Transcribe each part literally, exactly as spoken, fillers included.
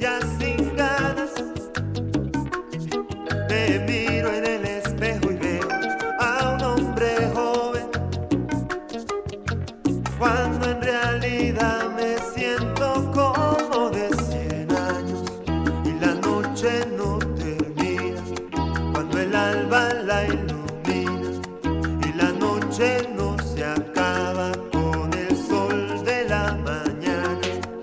ya sin ganas. Me miro en el espejo y veo a un hombre joven, cuando en realidad me siento como de cien años. Y la noche no termina cuando el alba la ilumina, y la noche no se acaba con el sol de la mañana.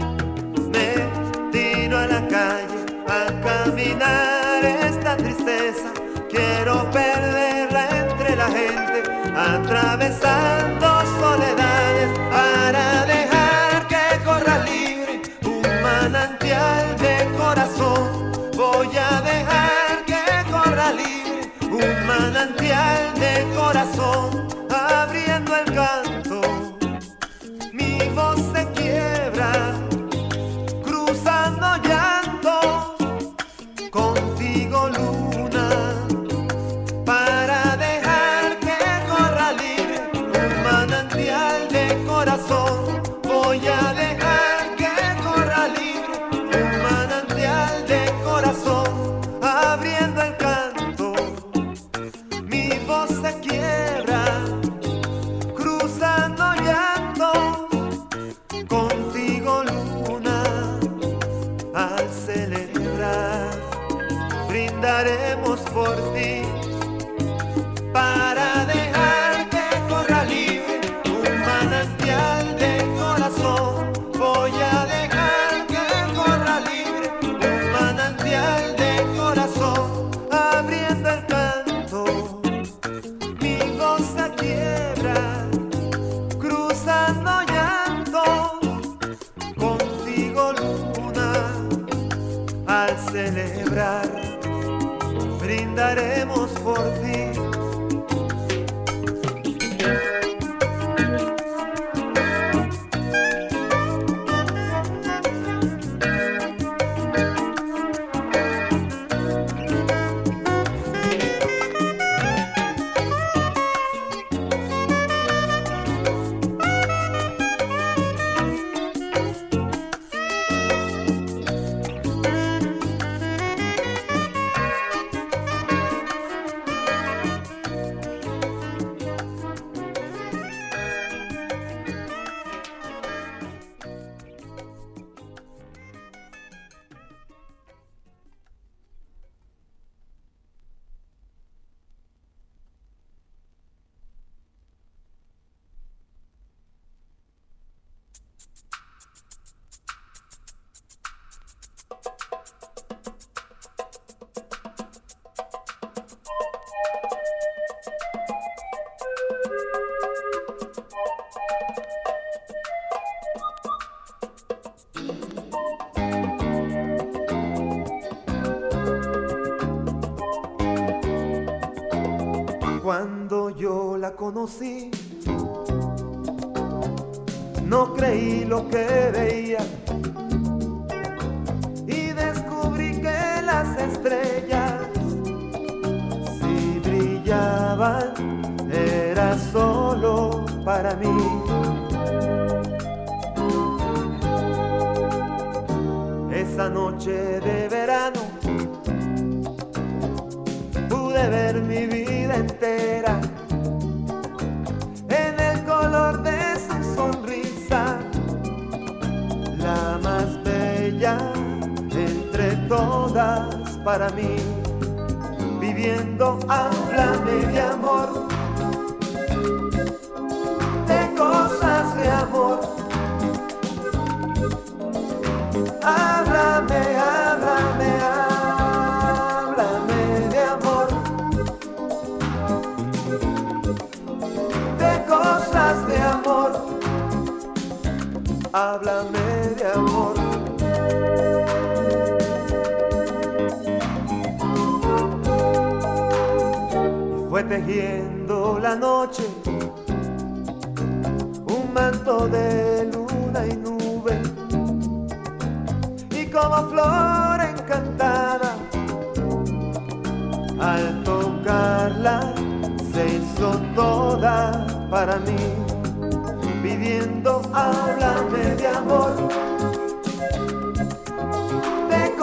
Me tiro a la calle a caminar esta tristeza, quiero perderla entre la gente, atravesando soledades para dejar que corra libre un manantial de corazón. Voy a dejar que corra libre un manantial de corazón, abriendo el canto. Mi voz se quiebra, cruzando llantos, contigo luna, para dejar que corra libre un manantial de corazón. Voy a dejar que corra libre un manantial de corazón, abriendo el canto. Mi voz se quiebra, cruzando llantos, contigo luna. Al celebrar brindaremos por ti, para dejar que corra libre un manantial de corazón. Voy a dejar que corra libre un manantial de corazón, abriendo el canto. Mi voz se quiebra, cruzando llantos, contigo luna. Al celebrar brindaremos por ti. Cuando yo la conocí, no creí lo que veía, y descubrí que las estrellas, si brillaban, era solo para mí. Esa noche de verano pude ver mi vida entera en el color de su sonrisa, la más bella entre todas para mí. Viviendo, háblame de amor, de cosas de amor. Háblame, háblame, háblame de amor, de cosas de amor. Háblame de amor. Fue tejiendo la noche un manto de luna y nube, y como flor encantada, al tocarla se hizo toda para mí. Viviendo, háblame de amor, de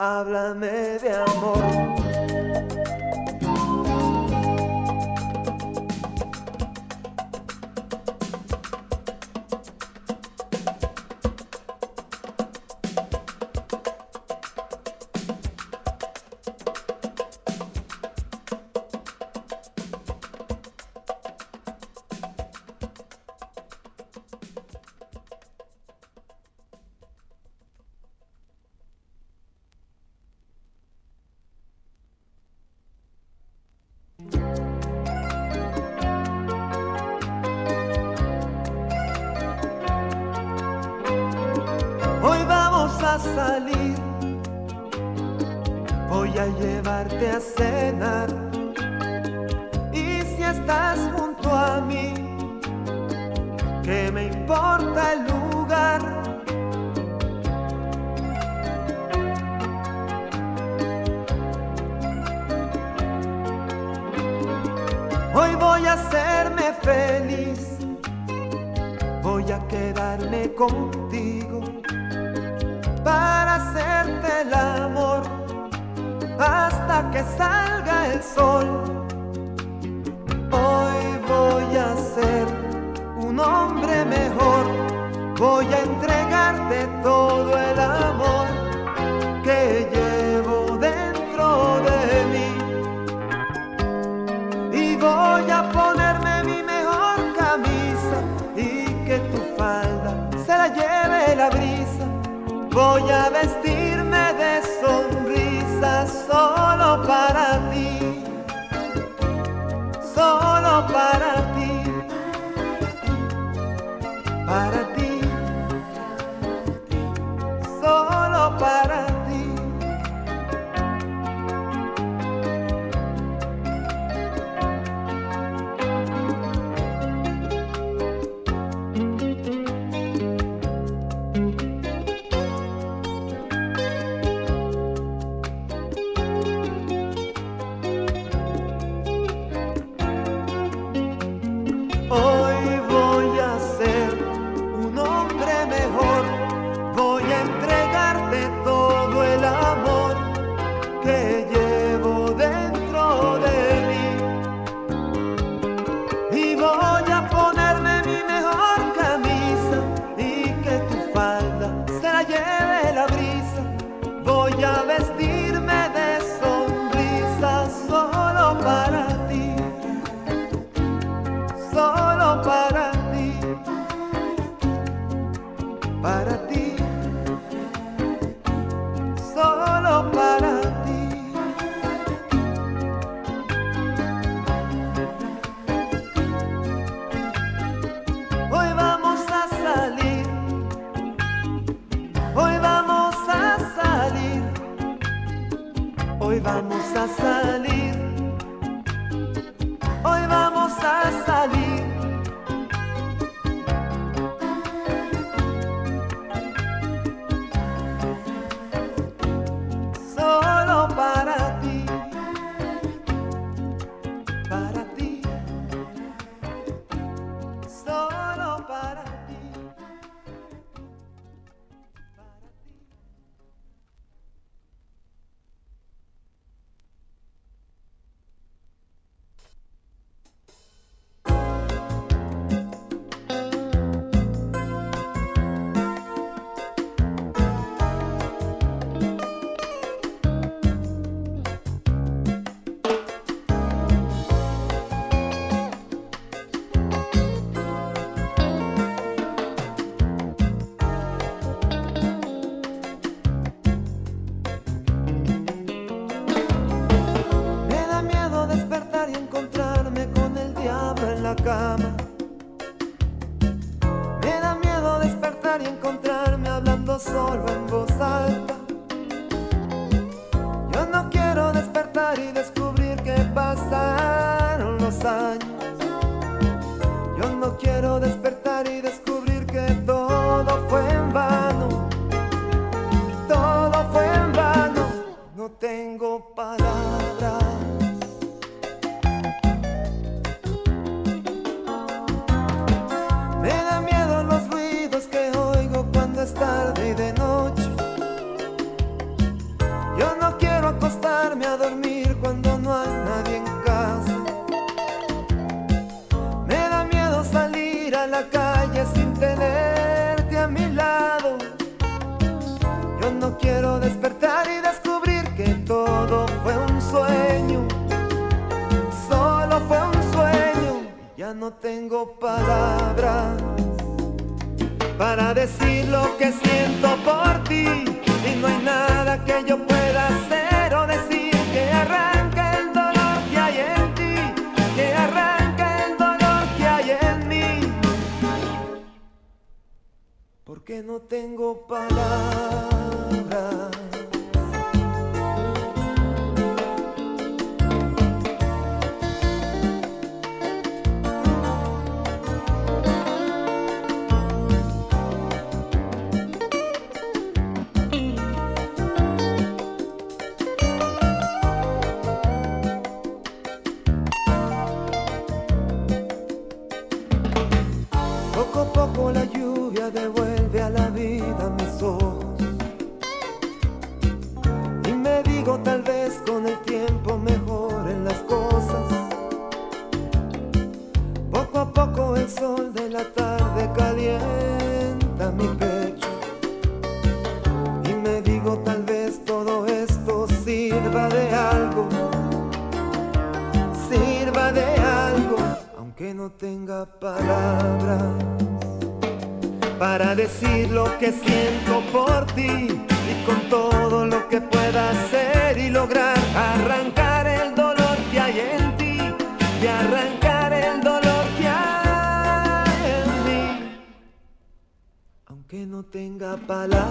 háblame de amor. Hoy vamos a salir, voy a llevarte a cenar. Y si estás junto a mí, ¿qué me importa el lugar? Hoy voy a hacerme feliz, voy a quedarme contigo para hacerte el amor hasta que salga el sol. Hoy voy a ser un hombre mejor, voy a entregarte todo el amor que llevo dentro de mí. Y voy a ponerme mi mejor camisa y que tu falda se la lleve la brisa. Voy a vestirme de sonrisas solo para ti, solo para ti, para ti, solo para ti. Hoy voy a ser un hombre mejor, voy a entregarte todo el amor que llevo dentro de mí. Y voy a ponerme mi mejor camisa y que tu falda se la lleve la brisa. Voy a vestirme de sonrisas solo para ti, solo para ti, para ti, solo para ti. Hoy vamos a salir, hoy vamos a salir, hoy vamos a salir, hoy vamos a salir. Solo para ti, para ti, solo para ti, para ti. quedarme a dormir cuando no hay nadie en casa. Me da miedo salir a la calle sin tenerte a mi lado. Yo no quiero despertar y descubrir que todo fue un sueño. Solo fue un sueño. Ya no tengo palabras para decir lo que siento por ti. Y no hay nada que yo pueda hacer o decir que arranque el dolor que hay en ti, que arranque el dolor que hay en mí. Porque no tengo palabras. Poco a poco la lluvia devuelve a la vida mis ojos, y me digo tal vez con el tiempo mejoren las cosas. Poco a poco el sol de la tarde calienta mi pecho, y me digo tal vez todo esto sirva de algo, sirva de algo. Aunque no tenga palabras para decir lo que siento por ti, y con todo lo que pueda hacer y lograr arrancar el dolor que hay en ti, y arrancar el dolor que hay en mí. Aunque no tenga palabras.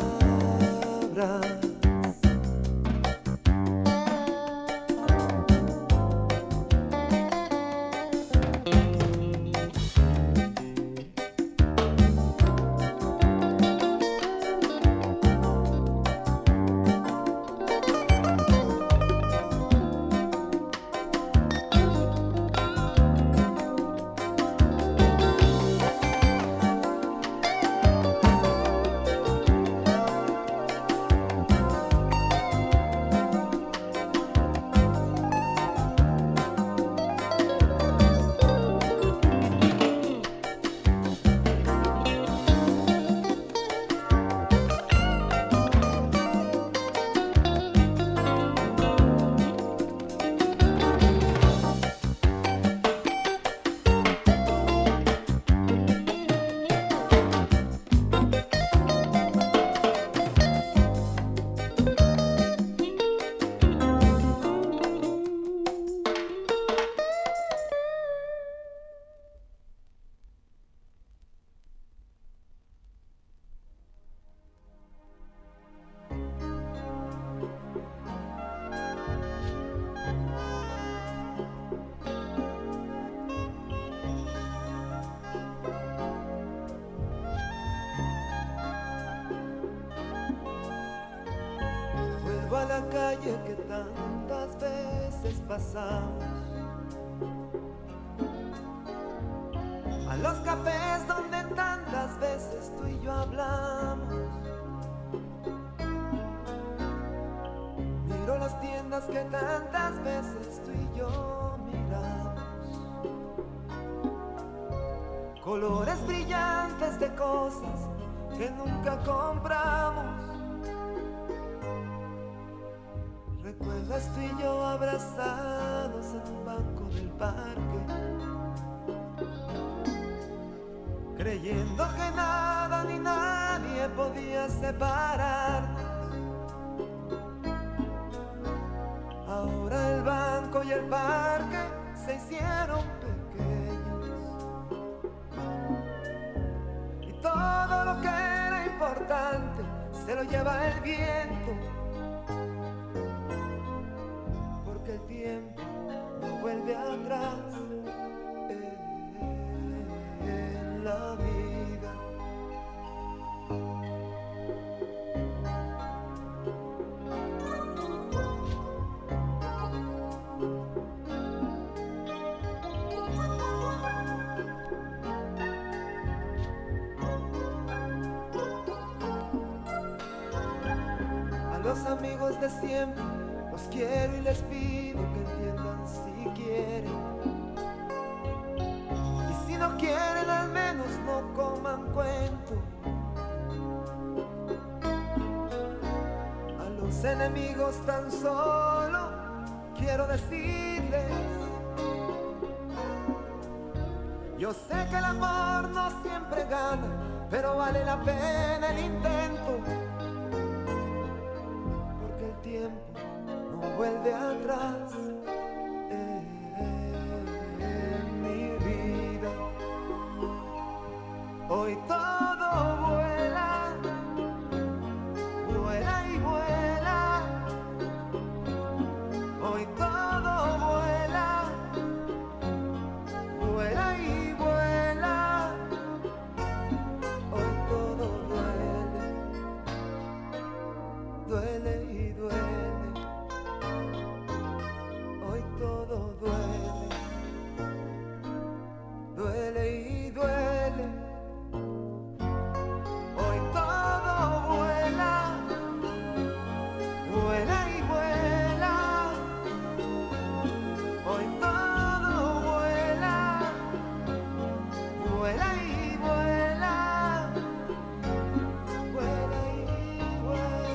A la calle que tantas veces pasamos, a los cafés donde tantas veces tú y yo hablamos. Miro las tiendas que tantas veces tú y yo miramos, colores brillantes de cosas que nunca compramos. ¿Recuerdas tú y yo abrazados en un banco del parque, creyendo que nada ni nadie podía separarnos? Ahora el banco y el parque se hicieron pequeños, y todo lo que era importante se lo lleva el viento. El tiempo no vuelve atrás en la vida. A los amigos de siempre Los quiero y les pido que entiendan si quieren. Y si no quieren, al menos no coman cuento. A los enemigos tan solo quiero decirles: yo sé que el amor no siempre gana, pero vale la pena el intento, porque el tiempo no vuelve atrás en mi vida. Hoy todo vuela, vuela y vuela. Hoy todo vuela, vuela y vuela. Hoy todo duele, duele y duele. Hoy todo duele, duele y duele. Hoy todo vuela, vuela y vuela. Hoy todo vuela, vuela y vuela. Vuela y vuela.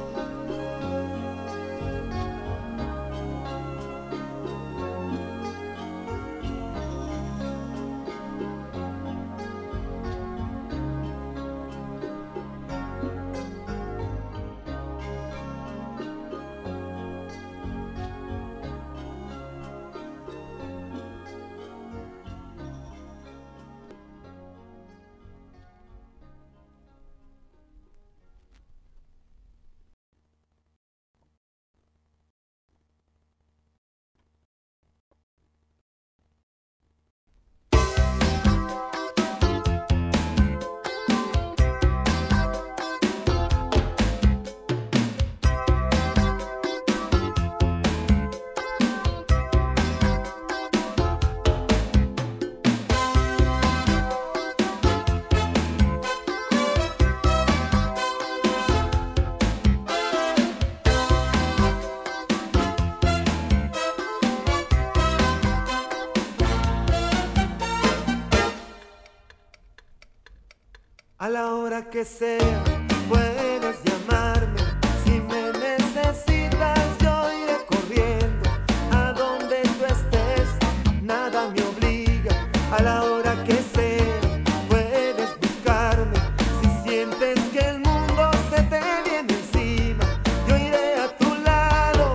A la hora que sea, puedes llamarme. Si me necesitas, yo iré corriendo. A donde tú estés, nada me obliga. A la hora que sea, puedes buscarme. Si sientes que el mundo se te viene encima, yo iré a tu lado.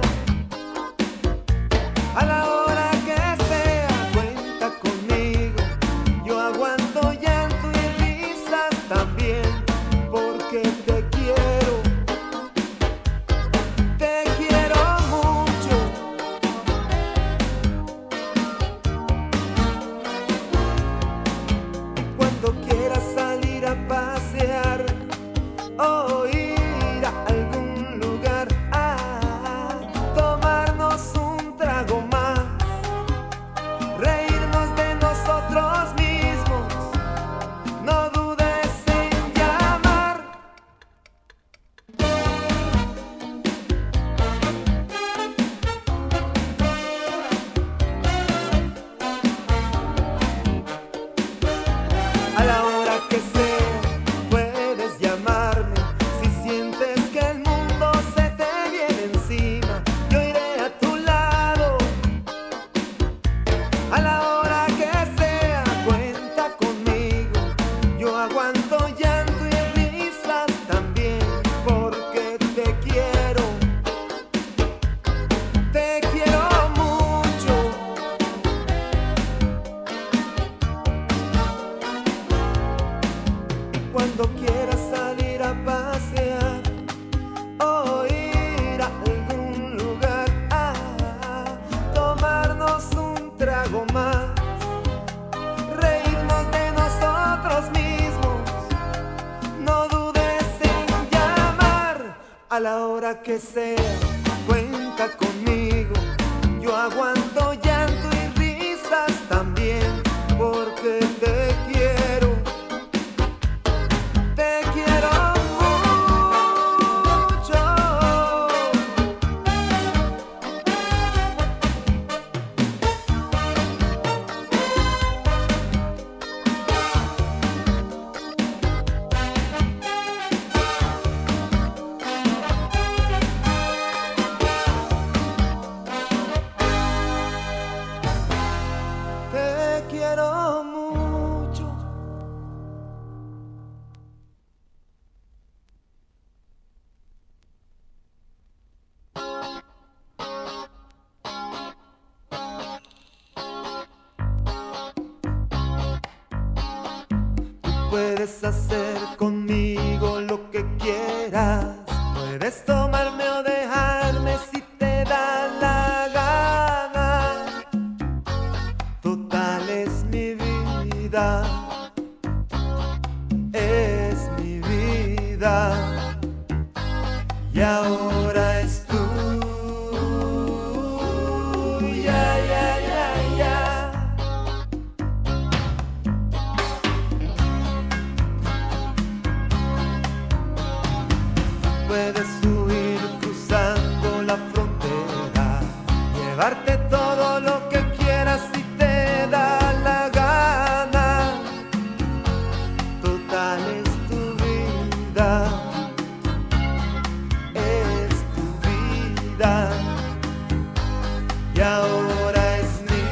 A la hora que sea, cuenta conmigo. Yo aguanto llanto y risas también, porque te quiero, te quiero mucho. Y cuando quieras salir a pasear o ir a algún lugar a tomarnos un trago más, reírnos de nosotros mismos, no dudes en llamar. A la hora que sea, puedes llamarme. Si sientes que el mundo se te viene encima, yo iré a tu lado. A la hora que sea, cuenta conmigo. Yo aguanto llanto y risas también, porque te quiero, te quiero mucho. Y cuando quieras salir a pasear o ir a algún lugar a tomarnos un trago más, reírnos de nosotros mismos, no dudes en llamar. A la hora que sea, cuenta conmigo. Yo aguanto llanto y risas también, porque te quiero, te quiero mucho. Puedes hacer conmigo lo que quieras, puedes tomarme o dejarme si te da la gana. Total es mi vida, es mi vida, y ahora es tuya, ya, ya, ya. Puedes huir cruzando la frontera, llevarte todo lo que quieras si te da la gana. Total es tu vida, es tu vida, y ahora es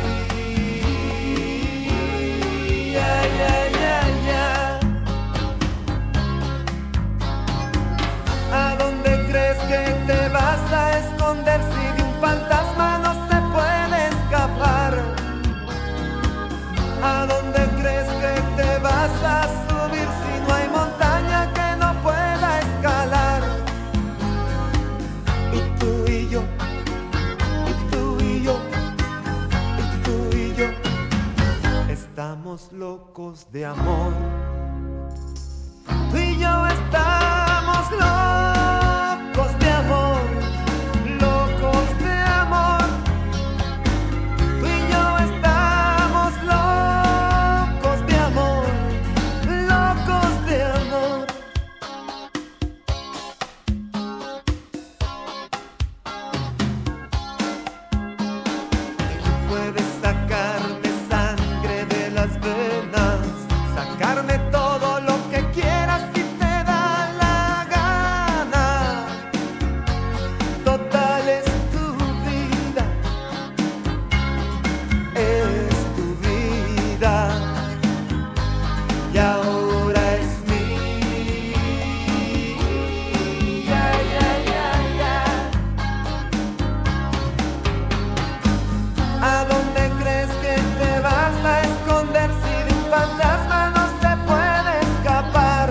mía, ya, ya, ya. ¿A dónde crees que te vas a esconder si de un fantasma no se puede escapar? ¿A dónde crees que te vas a subir si no hay montaña que no pueda escalar? Y tú y yo, y tú y yo, y tú y yo, estamos locos de amor. Tú y yo estamos locos de amor, locos de amor. Tú y yo estamos locos de amor, locos de amor. Puedes sacarme sangre de las venas, sacarme todo lo que quieras si te da la gana. Total es tu vida, es tu vida, y ahora es mía, ya, ya, ya. ¿A dónde crees que te vas a esconder si de un fantasma no se puede escapar?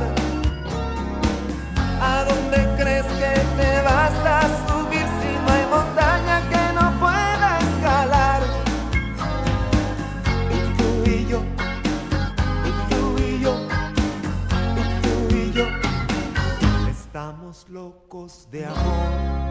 ¿A dónde crees que te vas a subir si no hay montaña que no pueda escalar? Y tú y yo, y tú y yo, y tú y yo, estamos locos de amor.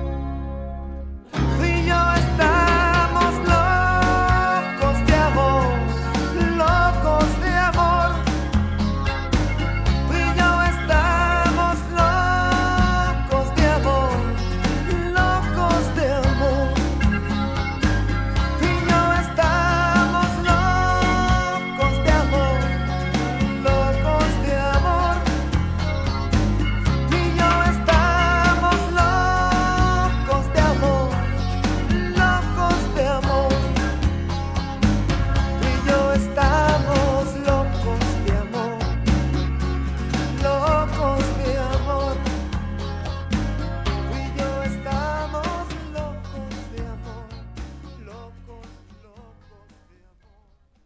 Tú y yo estamos locos de amor, locos de amor. Tú y yo estamos locos de amor, locos de amor. Tú y yo estamos locos de amor, locos de amor. Tú y yo estamos locos de amor, locos de amor. Tú y yo estamos locos de amor, locos de amor. Tú y yo estamos locos de amor, locos, locos de amor.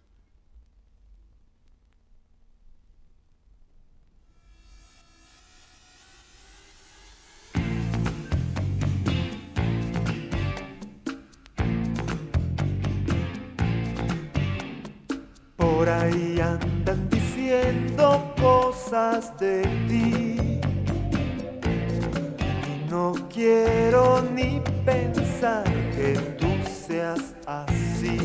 Por ahí andan diciendo cosas de ti, y no quiero ni pensar que tú seas así,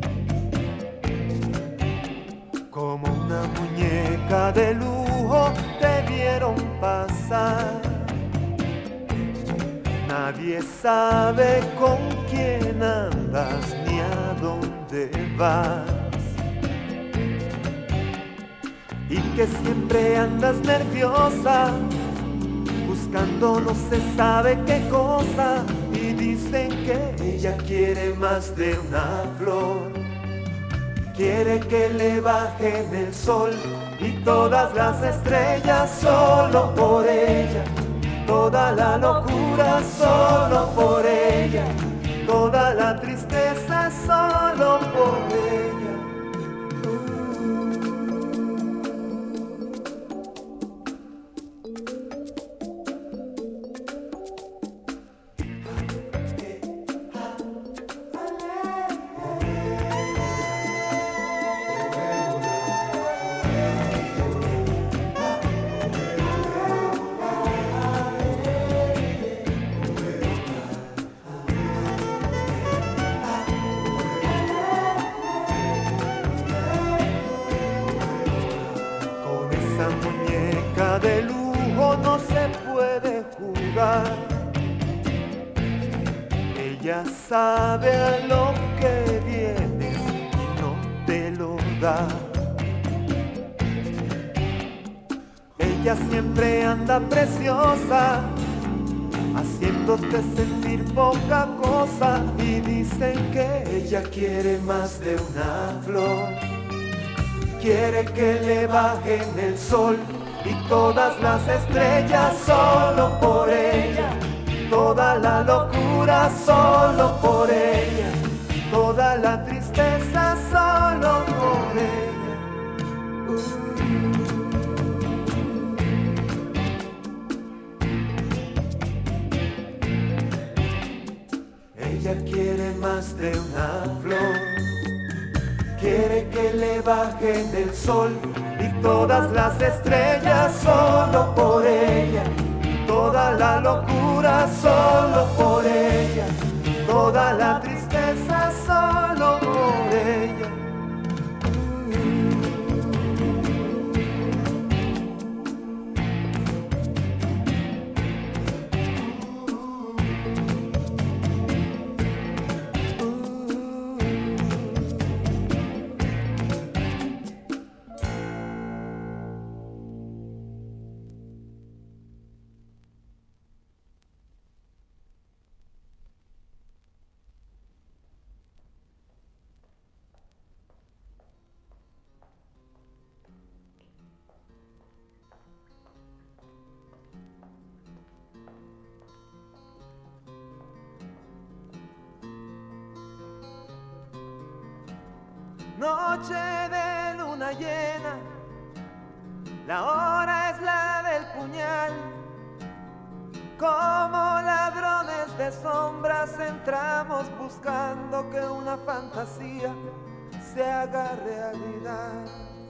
como una muñeca de lujo te vieron pasar. Nadie sabe con quién andas ni a dónde vas, y que siempre andas nerviosa, buscando no se sabe qué cosa, y dicen que ella quiere más de una flor, quiere que le bajen el sol y todas las estrellas solo por ella, toda la locura solo por ella, toda la tristeza solo por ella. Ella sabe a lo que vienes y no te lo da. Ella siempre anda preciosa, haciéndote sentir poca cosa. Y dicen que ella quiere más de una flor. Quiere que le bajen el sol y todas las estrellas solo por ella. Toda la locura solo por ella. Toda la tristeza solo por ella. uh. Ella quiere más de una flor. Quiere que le bajen el sol y todas las estrellas solo por ella. Toda la locura solo por ella. Toda la tristeza solo por ella. Noche de luna llena, la hora es la del puñal. Como ladrones de sombras entramos buscando que una fantasía se haga realidad.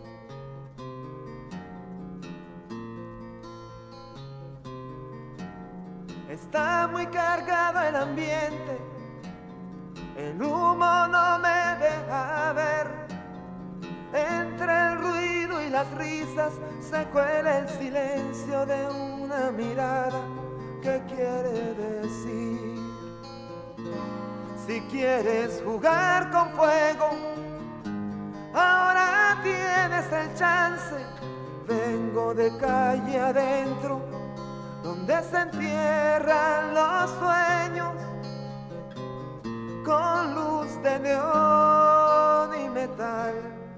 Está muy cargado el ambiente, el humo no me deja ver. Entre el ruido y las risas se cuela el silencio de una mirada que quiere decir: si quieres jugar con fuego, ahora tienes el chance. Vengo de calle adentro, donde se entierran los sueños, con luz de neón y metal.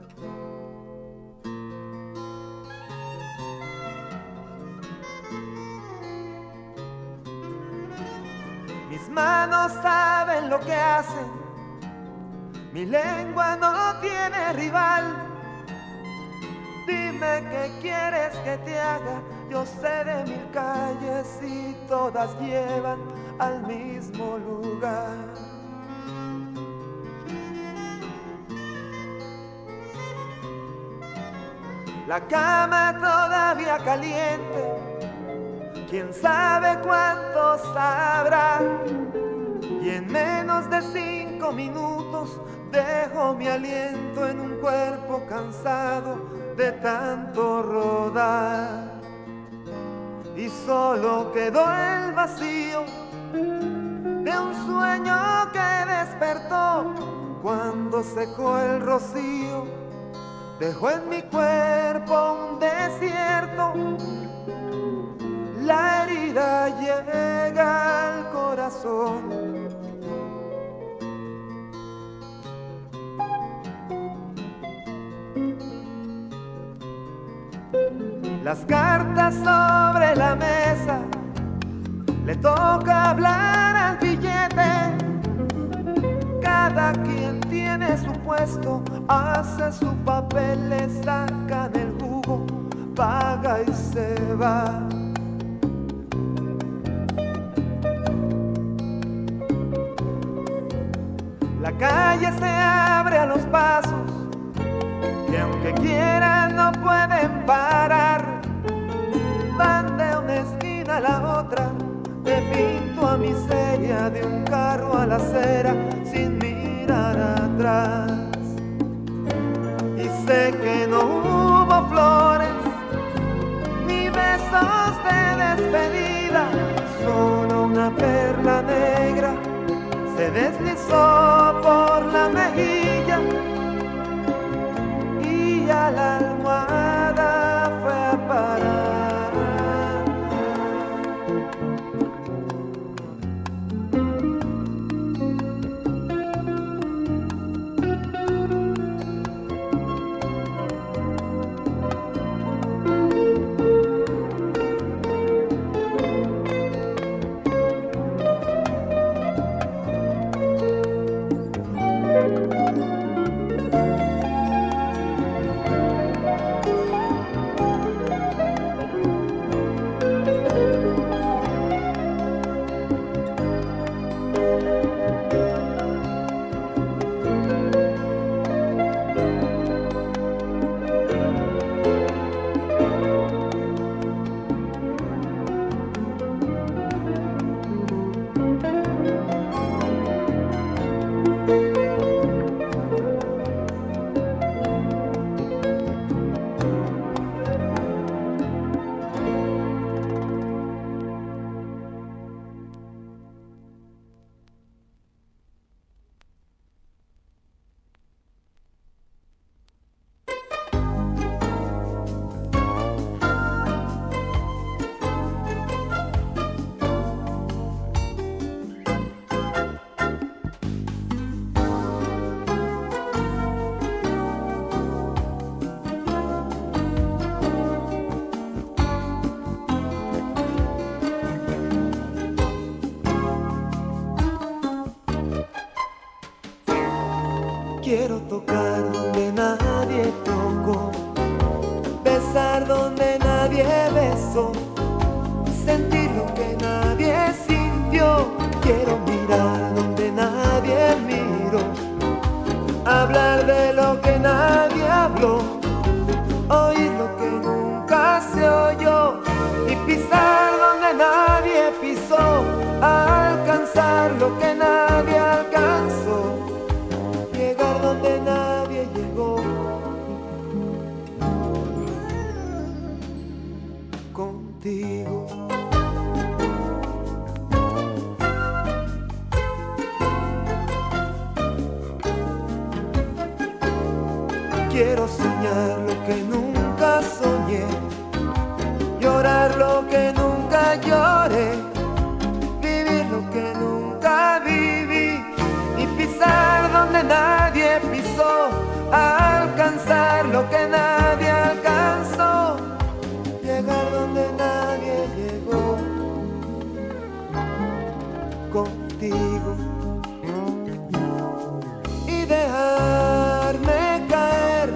Mis manos saben lo que hacen, mi lengua no tiene rival. Dime qué quieres que te haga, yo sé de mil calles y todas llevan al mismo lugar. La cama todavía caliente, quién sabe cuántos habrá. Y en menos de cinco minutos dejo mi aliento en un cuerpo cansado de tanto rodar. Y solo quedó el vacío de un sueño que despertó cuando secó el rocío. Dejó en mi cuerpo un desierto. La herida llega al corazón. Las cartas sobre la mesa, le toca hablar al billete. Cada quien tiene su puesto, hace su papel, le sacan el jugo, paga y se va. La calle se abre a los pasos, que aunque quieran no pueden parar. Van de una esquina a la otra, de pinto a miseria, de un carro a la acera, sin mirar atrás. Y sé que no hubo flores, ni besos de despedida, solo una perla negra se se deslizó por la mejilla y a la almohada fue a parar. Quiero tocar donde nadie tocó, besar donde nadie besó, sentir lo que nadie sintió. Quiero mirar donde nadie miró, hablar de lo que nadie habló, oír lo que nunca se oyó y pisar donde nadie pisó, alcanzar lo que nadie alcanzó, llegar donde nadie llegó. Contigo. Quiero soñar lo que nunca soñé, llorar lo que nunca lloré, vivir lo que nunca viví y pisar donde nadie pisó, alcanzar lo que nadie alcanzó, llegar donde nadie llegó. Contigo. Y dejarme caer,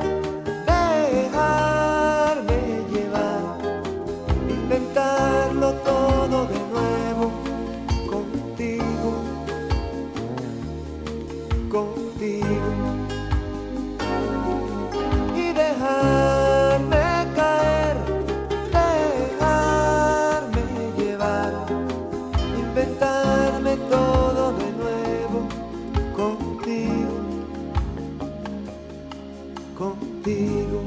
dejarme llevar, inventarlo todo de nuevo. Contigo, contigo. Y dejarme caer, dejarme llevar, inventarme todo de nuevo. Contigo, contigo.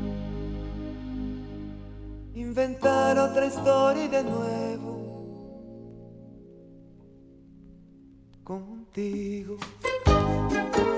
Inventar otra historia de nuevo. Contigo.